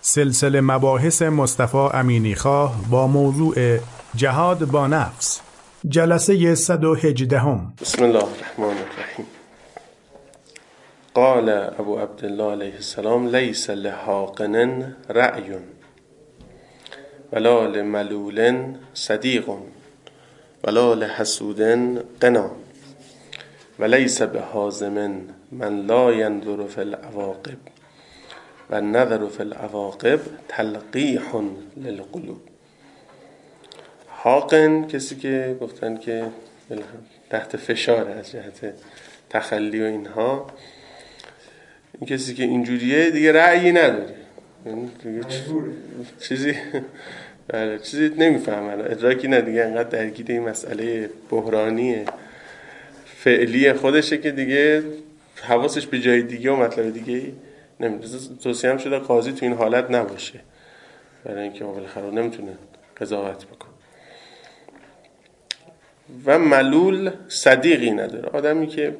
سلسله مباحث مصطفی امینیخواه با موضوع جهاد با نفس، جلسه 118. بسم الله الرحمن الرحیم. قال ابو عبدالله علیه السلام لیس لحاقن رأی ولا لملول صدیق ولا لحسود قنا ولیس بحازم من لا ينظر في العواقب و النظر في العواقب تلقیح للقلوب. حاقن کسی که گفتن که تحت فشار از جهت تخلی و اینها، این کسی که اینجوریه دیگه رأیی نداره، چیزی نمیفهمه، ادراکی نداره دیگه، انقدر درگیر این مسئله بحرانی فعلی خودشه که دیگه حواسش به جای دیگه و مطلب دیگه نمیدونه. توصیه هم شده قاضی تو این حالت نباشه، برای اینکه بالاخره نمیتونه قضاوت بکنه. و ملول صدیقی نداره، آدمی که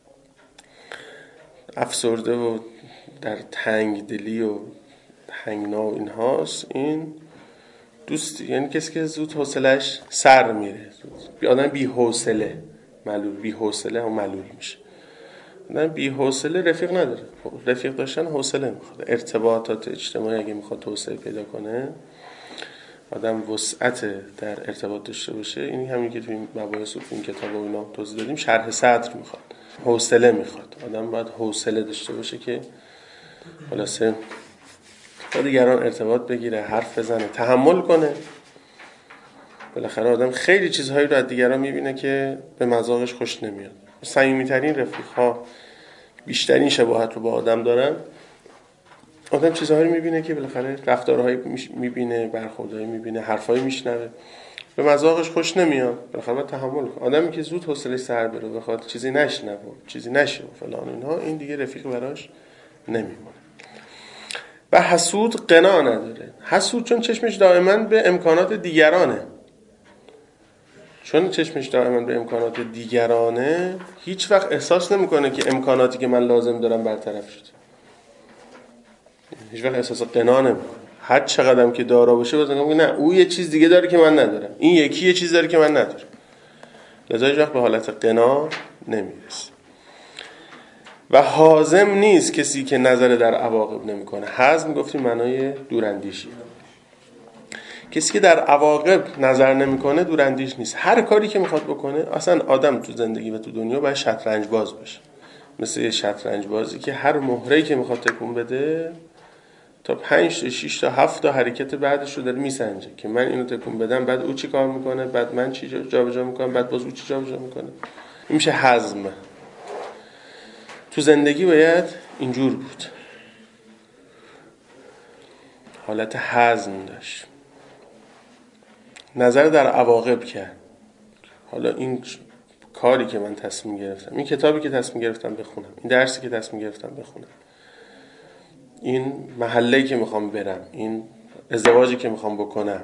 افسرده و در تنگ دلی و تنگنا و اینهاست، این دوستی، یعنی کسی که زود حوصله‌اش سر میره، آدم بی حوصله، ملول بی حوصله هم ملول میشه. آدم بی حوصله رفیق نداره. رفیق داشتن حوصله میخواد. ارتباطات اجتماعی اگه میخواد توسعه پیدا کنه، آدم وسعت در ارتباط داشته باشه، این همین که تو این مباحث و تو این کتاب و اینا توضیح دادیم، شرح صدر میخواد، حوصله میخواد. آدم باید حوصله داشته باشه که خلاصه با دیگران ارتباط بگیره، حرف بزنه، تحمل کنه. بالاخره آدم خیلی چیزهایی رو از دیگران میبینه که به مذاقش خوش نمیاد. صمیمیترین رفیق‌ها بیشترین شباهت رو با آدم دارن. آدم چیزهایی رو میبینه که بالاخره رفتارهایی میبینه، برخوردهایی میبینه، حرفایی میشنوه، به مذاقش خوش نمیاد. بالاخره باید تحمل کنه. آدمی که زود حوصله‌اش سر بره، بخواد چیزی نشنوه، چیزی نشه و فلان اینها، این دیگه رفیق براش نمیمونه. و حسود قنا نداره. حسود چون چشمش دائما به امکانات دیگرانه، چون چشمش دائما به امکانات دیگرانه، هیچ وقت احساس نمیکنه که امکاناتی که من لازم دارم برطرف شده. هیچ وقت احساس قنا نمیکنه. هر چقدرم که دارا باشه باز میگه نه، او یه چیز دیگه داره که من ندارم، این یکی یه چیز داره که من ندارم. لذا هیچ وقت به حالت قنا نمیرسه. و حازم نیست کسی که نظر در عواقب نمیکنه. حزم گفتیم معنای دوراندیشی. کسی که در عواقب نظر نمیکنه دوراندیش نیست. هر کاری که میخواد بکنه، اصلا آدم تو زندگی و تو دنیا باید شطرنج باز باشه، مثل یه شطرنج بازی که هر مهره‌ای که میخواد تکون بده تا 5 تا 6 تا 7 تا حرکت بعدش رو داره میسنجه که من اینو تکون بدم، بعد او چی کار میکنه، بعد من چی جابجا میکنم، بعد باز او چی جابجا میکنه. این میشه حزم. تو زندگی باید اینجور بود، حالت حزم داشت، نظر در عواقب کرد. حالا این کاری که من تصمیم گرفتم، این کتابی که تصمیم گرفتم بخونم، این درسی که تصمیم گرفتم بخونم، این محله‌ای که میخوام برم، این ازدواجی که میخوام بکنم،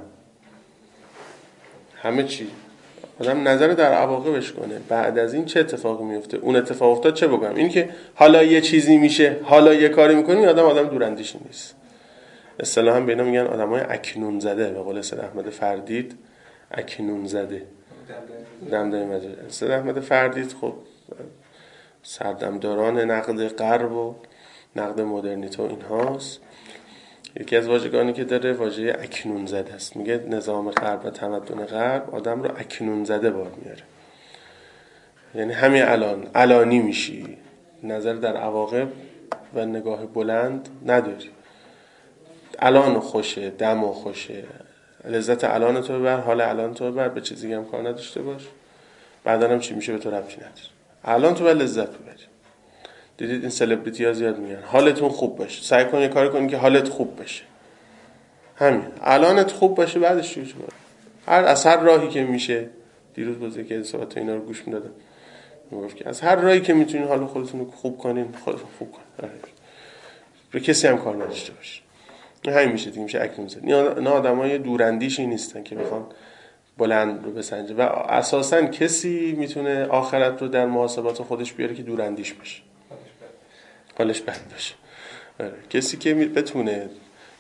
همه چی آدم نظر در عواقبش کنه. بعد از این چه اتفاقی میفته، اون اتفاق افتاد چه بکنم. این که حالا یه چیزی میشه، حالا یه کاری میکنی، آدم دوراندیشی نیست. اصطلاحاً به اینا میگن آدمای اکنون زده. به قول سید احمد فردید، اکنون زده، دمدمی مجازی. سید احمد فردید خب سردمداران نقد غرب و نقد مدرنیته و اینهاست. یکی از واژگانی که داره واژه اکنون زده است. میگه نظام غرب و تمدن غرب آدم رو اکنون زده بار میاره، یعنی همین الانی میشی، نظر در عواقب و نگاه بلند نداری. الان خوشه، دم خوشه، لذت الان تو ببر، حال الان تو ببر، به چیزی هم کار نداشته باش، بعدا هم چی میشه به تو ربطی نداره. الان تو باید لذت ببری. دیدید این سلبریتی ها زیاد میگن حالتون خوب باشه، سعی کن یه کاری کنی که حالت خوب بشه. همین الانت خوب باشه، بعدش چی بشه. از هر راهی که میشه، دیروز بازی که صحبت اینا رو گوش میدادم، میگفت که از هر راهی که میتونین حال خودتون رو خوب کنین، خودتون خوب کنین، به کسی هم کار نداشته باشه. همین میشه دیگه، میشه اکنون زد. نه آدمای دوراندیشی نیستن که بخوان بلند رو بسنجه. و اساساً کسی میتونه آخرت رو در محاسبات خودش بیاره که دوراندیش بشه، حالش بد باشه. کسی که بتونه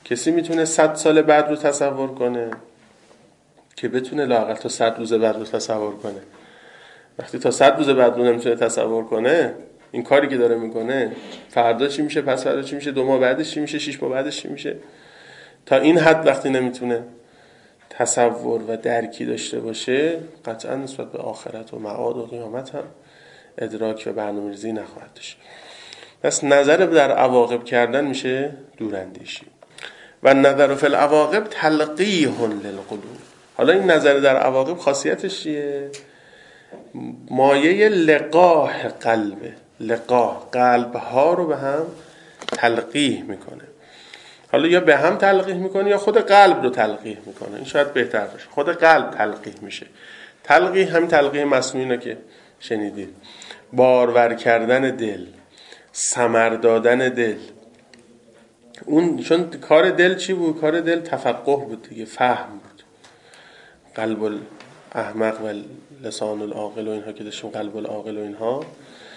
کسی میتونه 100 سال بعد رو تصور کنه که بتونه لااقل تا 100 روز بعد رو تصور کنه. وقتی تا 100 روز بعد رو نمیتونه تصور کنه، این کاری که داره میکنه فردا چی میشه، پس فردا چی میشه، 2 ماه بعدش چی میشه، 6 ماه بعدش چی میشه، تا این حد وقتی نمیتونه تصور و درکی داشته باشه، قطعا نسبت به آخرت و معاد و قیامت هم ادراک و برنامه‌ریزی نخواهد داشت. پس نظر در عواقب کردن میشه دوراندیشی. و نظر فی العواقب تلقیح للقلوب. حالا این نظر در عواقب خاصیتش چیه؟ مایه لقاح قلبه. لقاح قلبها رو به هم تلقیح میکنه. حالا یا به هم تلقیح میکنه یا خود قلب رو تلقیح میکنه. این شاید بهتر باشه. خود قلب تلقیح میشه. تلقیح همین تلقیح مصنوعی که شنیدید. بارور کردن دل، ثمر دادن دل. اون چون کار دل چی بود؟ کار دل تفقه بود دیگه، فهم بود. قلب الاحمق و لسان العاقل و اینها که داشتیم، قلب العاقل و اینها.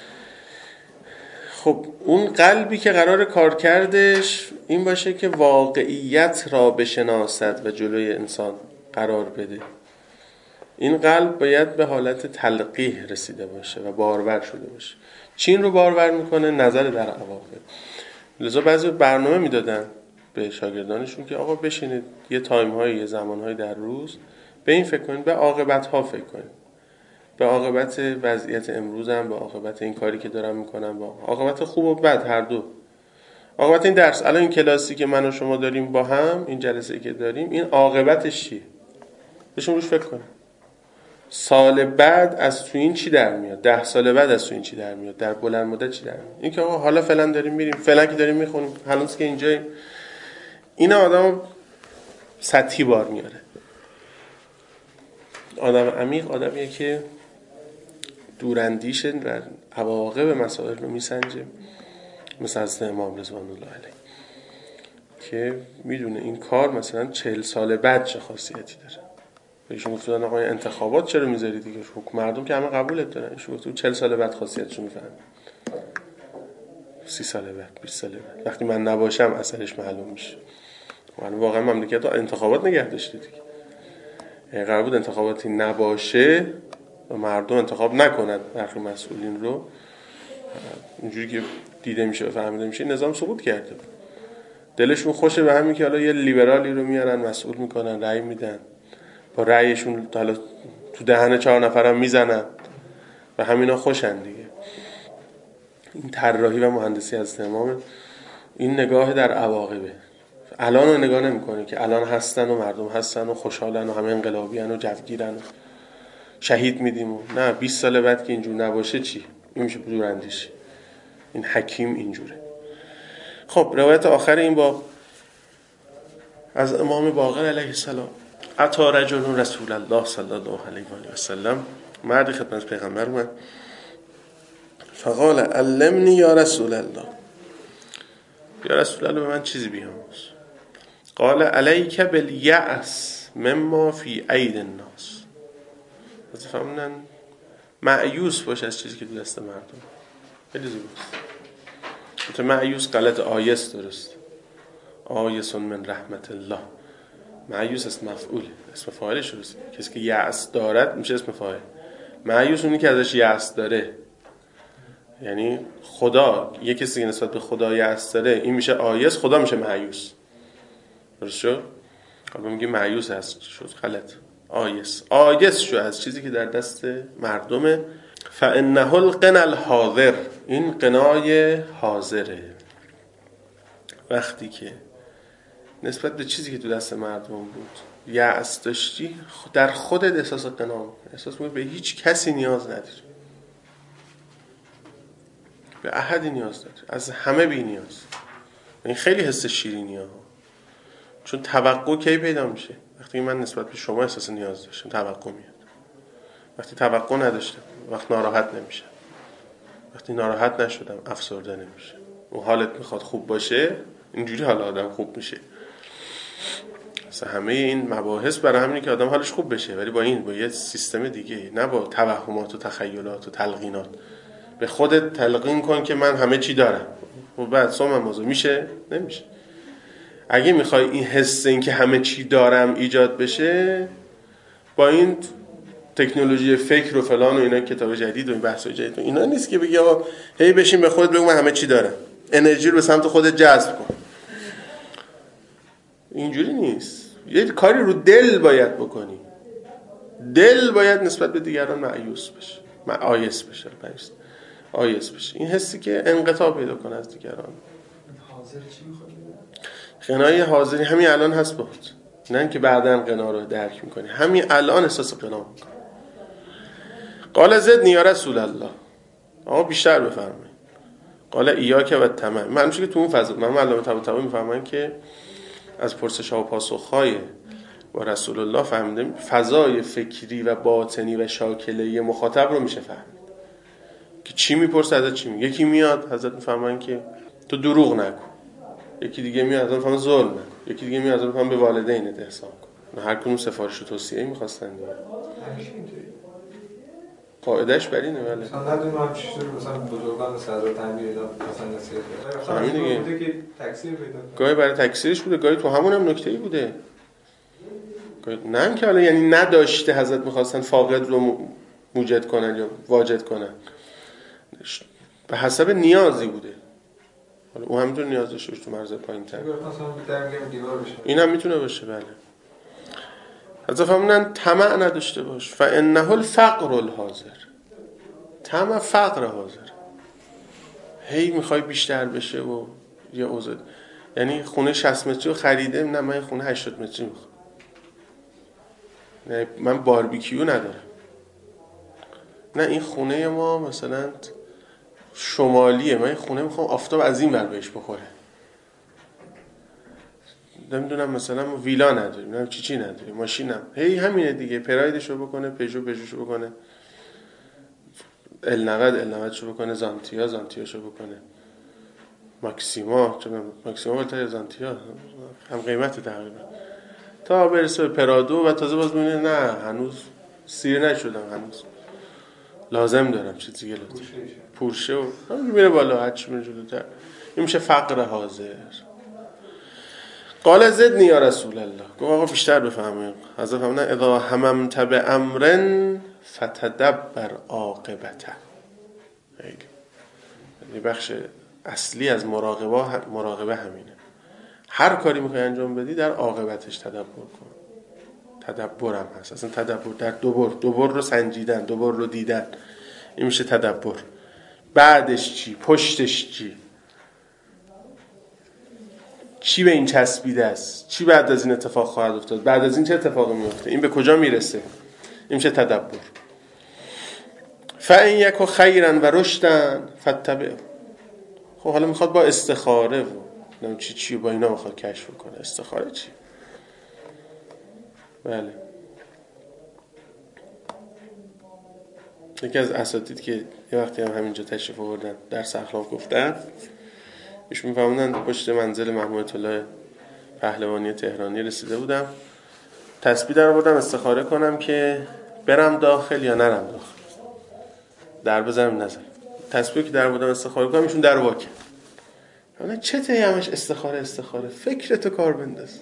خب اون قلبی که قرار کار کردش این باشه که واقعیت را بشناسد و جلوی انسان قرار بده، این قلب باید به حالت تلقیح رسیده باشه و بارور شده باشه. چین رو بارور میکنه؟ نظر در عواقب. لذا بعضی برنامه میدادن به شاگردانشون که آقا بشینید یه تایم های، یه زمان های در روز به این فکر کنید، به عاقبت ها فکر کنید، به عاقبت وضعیت امروزم، به عاقبت این کاری که دارم میکنم، با عاقبت خوب و بد هر دو، عاقبت این درس. الان این کلاسی که من و شما داریم با هم، این جلسه‌ای که داریم، این عاقبتش چیه؟ بهشون روش فکر کنید. سال بعد از تو این چی در میاد؟ 10 سال بعد از تو این چی در میاد؟ در بلند مدت چی در میاد؟ این که آقا حالا فعلا داریم میریم، فعلا که داریم میخونیم، حالاست که اینجا این آدم سطحی بار میاره. آدم عمیق آدمیه که دوراندیشه و عواقب مسائل رو میسنجه، مثل از امام رضوان الله علیه که میدونه این کار مثلا 40 سال بعد چه خاصیتی داره. بهشون گفتن آقا انتخابات چرا میذاری دیگه، مردم که همه قبولت دارن. ایشون گفت 40 سال بعد خاصیتشو میفهمن، 30 سال بعد، 20 سال بعد، وقتی من نباشم اثرش معلوم میشه. واقعا مملکت رو انتخابات نگه داشته دیگه. قرار بود انتخاباتی نباشه و مردم انتخاب نکنن برخی مسئولین رو، اینجوری که دیده میشه و فهمیده میشه نظام سقوط کرده. دلشون خوشه به همین که حالا یه لیبرالی رو میارن مسئول میکنن، رأی میدن، با رأیشون حالا تو دهن 4 نفرم میزنن و همینا خوشن دیگه. این طراحی و مهندسی از امام، این نگاه در عواقبه. الان رو نگاه نمیکنه که الان هستن و مردم هستن و خوشحالن و همه انقلابیان و جوگیرن و شهید میدیم و نه 20 سال بعد که اینجور نباشه چی؟ این میشه دوراندیشی. این حکیم اینجوره. خب روایت آخر این باب از امام باقر علیه السلام: اتی رجل رسول الله صلی الله علیه و سلم. مردی خدمت پیغمبر اومد، فقال علمنی یا رسول الله، یا رسول الله به من چیزی بیاموز. قال علیک بالیأس مما فی اید الناس. از فهموندن مایوس باش از چیزی که تو دست مردم. خیلی زیباست. تو مایوس غلط، آیس درست. آیس من رحمت الله. مایوس اسم مفعول، اسم فاعلش درست. کسی که یأس دارد میشه اسم فاعل. مایوس اونی که ازش یأس داره. یعنی خدا، یه کسی که نسبت به خدا یأس داره، این میشه آیس، خدا میشه مایوس. درست شد؟ حالا میگه مایوس هست، شد غلط. آیس شو از چیزی که در دست مردمه. فانه القنا الحاضر. این قنای حاضره. وقتی که نسبت به چیزی که تو دست مردم بود یأس داشتی، در خودت احساس قنا می‌کنی، احساس می‌کنی به هیچ کسی نیاز نداری، به احدی نیاز نداری، از همه بی نیاز. این خیلی حس شیرینیه ها. چون توقع کی پیدا میشه؟ وقتی من نسبت به شما احساس نیاز داشتم توقع میاد. وقتی توقع نداشتم وقت ناراحت نمیشم. وقتی ناراحت نشدم افسرده نمیشه. اون حالت میخواد خوب باشه، اینجوری حال آدم خوب میشه. مثلا همه این مباحث برای همینه که آدم حالش خوب بشه، ولی با یه سیستم دیگه، نه با توهمات و تخیلات و تلقینات. به خودت تلقین کن که من همه چی دارم و بعد صوم موضوع میشه؟ نمیشه. اگه میخوای این حس این که همه چی دارم ایجاد بشه، با این تکنولوژی فکر و فلان و اینا، کتاب جدید و این بحث جدید و اینا نیست که بگی آقا هی بشین به خودت بگو من همه چی دارم، انرژی رو به سمت خودت جذب کن. اینجوری نیست. یه کاری رو دل باید بکنی. دل باید نسبت به دیگران مایوس بشه، آیس بشه، آیس بشه. این حسی که انقطاع پیدا کنه از دیگران. حاضر چی میخواد؟ قنای حاضری همین الان هست بود، نه اینکه بعداً قنا رو درک میکنی، همین الان احساس قنا میکنی. قال زدنی یا رسول الله، اما بیشتر بفرمایید. قال ایاک و طمع. من که تو اون فضا من علامه طباطبایی میفهمن که از پرسش ها و پاسخ های با رسول الله فهمیدیم فضای فکری و باطنی و شاکله مخاطب رو میشه فهمید که چی میپرسه ازت چی میگه. یکی میاد حضرت میفهمن که تو دروغ نکن، یکی دیگه میاد حضرت میفهمن ظلم نکن، یکی دیگه میاد حضرت میفهمن به والدینت احسان کن. هر کدوم سفارش و توصیه‌ای می‌خواستن دیگه. قاعده‌اش بر اینه. بله مثلا ندونم چطور مثلا بزرگان مثل حضرت امیر اینا مثلا نصیحت کردن، همین دیگه بوده که تکثیر پیدا کنه، گاهی برای تکثیرش بوده، گاهی تو همون هم نکته‌ای بوده. نه اینکه حالا یعنی نداشته حضرت می‌خواستن فاقد رو موجد کنن یا واجد کنن، به حسب نیازی بوده. حالا اون همینطور نیاز داشته تو مرز پایین‌تر، این هم میتونه باشه. بله حضرت فرمودن طمع نداشته باش، فانه الفقر الحاضر. طمع فقر حاضر، هی میخوای بیشتر بشه و یه اوضاع، یعنی خونه 60 متری رو خریده، نه من خونه 80 متری میخوام، نه من باربیکیو ندارم، نه این خونه ما مثلا شمالیه، من این خونه میخوام آفتاب از این ور بهش بخوره، نمیدونم مثلا ویلا نداریم، نمیدونم چی نداریم، ماشینم هی همینه دیگه، پرایدشو بکنه، پژوشو بکنه، ال90 شو بکنه، زانتیاشو بکنه، ماکسیما بالاتر زانتیا هم قیمت تقریبا، تا برسه به پرادو و تازه باز میبینه نه هنوز سیر نشدم، هنوز لازم دارم چیز دیگه، لازم پورشه و میره بالا، هرچی میره جلوتر. این میشه فقر حاضر. قال زدنی یا رسول الله، گفت آقا بیشتر بفهمیم. حضرت فرمودن اذا هممت بامر فتدبر عاقبته. خیلی بخش اصلی از مراقبه همینه. هر کاری میخوای انجام بدی در عاقبتش تدبر کن. تدبرم هست اصلا، تدبر در دوبر رو سنجیدن، دوبر رو دیدن، این میشه تدبر. بعدش چی؟ پشتش چی به این چسبیده است؟ چی بعد از این اتفاق خواهد افتاد؟ بعد از این چه اتفاقی میفته؟ این به کجا میرسه؟ این میشه تدبر. فَإِنْ يَكُ خَيْرًا و رُشْدًا فَاتَّبِعْهُ. خب حالا میخواد با استخاره و چی با اینا میخواد کشف کنه. استخاره چی؟ بله یکی از اساتید که یه وقتی هم همینجا تشریف آوردن درس اخلاق گفتن، ایشون میفهموندن پشت منزل محمود الله پهلوانی تهرانی رسیده بودم، تسبیح در آوردم استخاره کنم که برم داخل یا نرم داخل، در بزنم نزنم. تسبیح که در آوردم استخاره کنم، ایشون در وا کرد. حالا چه ته همش استخاره فکرتو کار بنداز.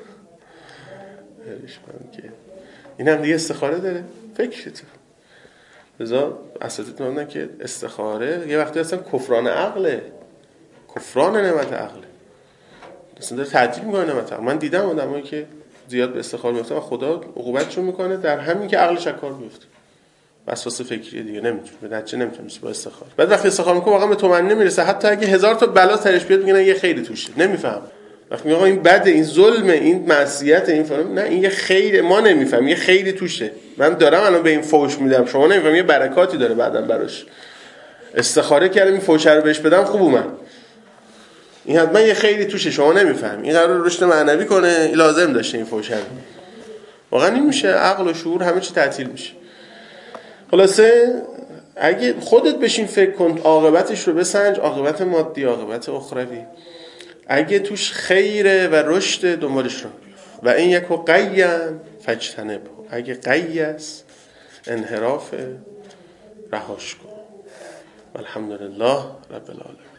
که این هم دیگه استخاره داره، فکرتو. لذا اساتید میگن که استخاره یه وقتی اصلا کفران عقله، کفران نعمت عقله، اصلا داره تعطیل میکنه نعمت عقل. من دیدم آدمایی که زیاد به استخاره میفتن و خدا عقوبتشون میکنه در همین که عقلش از کار میفته، وسواس فکری دیگه نمیتونه به نتیجه نمیتونه با استخاره. بعد وقتی استخاره میکنه واقعا به تومن نمیرسه، حتی اگه 1000 تا بلا سرش بیاد میگن یه خیری توشه، نمیفهم. وقتی میگه این بده، این ظلمه، این معصیت، این فلان، نه این یه خیر، ما نمیفهم یه خیری توشه. من دارم الان به این فوش میدم، شما نمیفهم یه برکاتی داره بعداً براش. استخاره کردم این فوش رو بهش بدم، خوب اومد. این حتما یه خیری توشه، شما نمیفهم. این قرار رشد معنوی کنه، این لازم داشته این فوش رو. واقعا این میشه عقل و شعور همه چی تعطیل میشه. خلاصه اگه خودت بشین فکر کن، عاقبتش رو بسنج، عاقبت مادی، عاقبت اخروی، اگه توش خیره و رشد دنبالش رو و این یکو قیم فجتنب، اگه قی است انحراف رهاش کن. الحمدلله رب العالمین.